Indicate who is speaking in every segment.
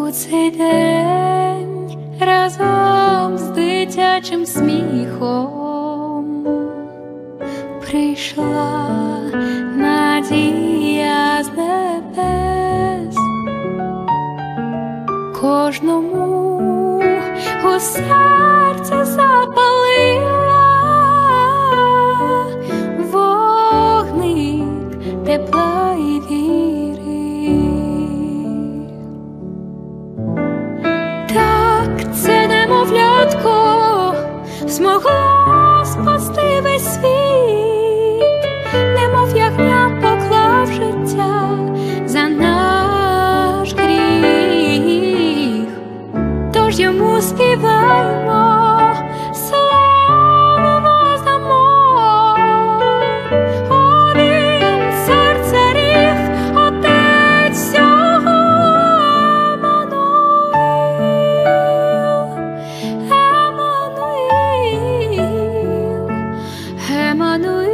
Speaker 1: У цей день разом з дитячим сміхом прийшла надія з небес, кожному у серце запалила вогник тепла і віри. Так це немовлятко змогло спасти весь світ, немов ягня поклав життя за наш гріх. Тож йому співаємо, славу воздамо. О, він цар царів, отець всього, Еммануїл,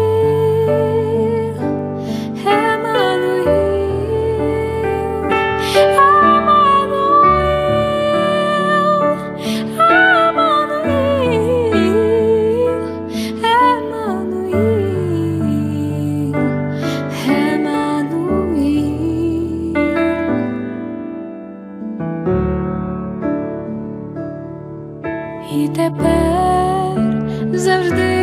Speaker 1: Еммануїл, і тепер завжди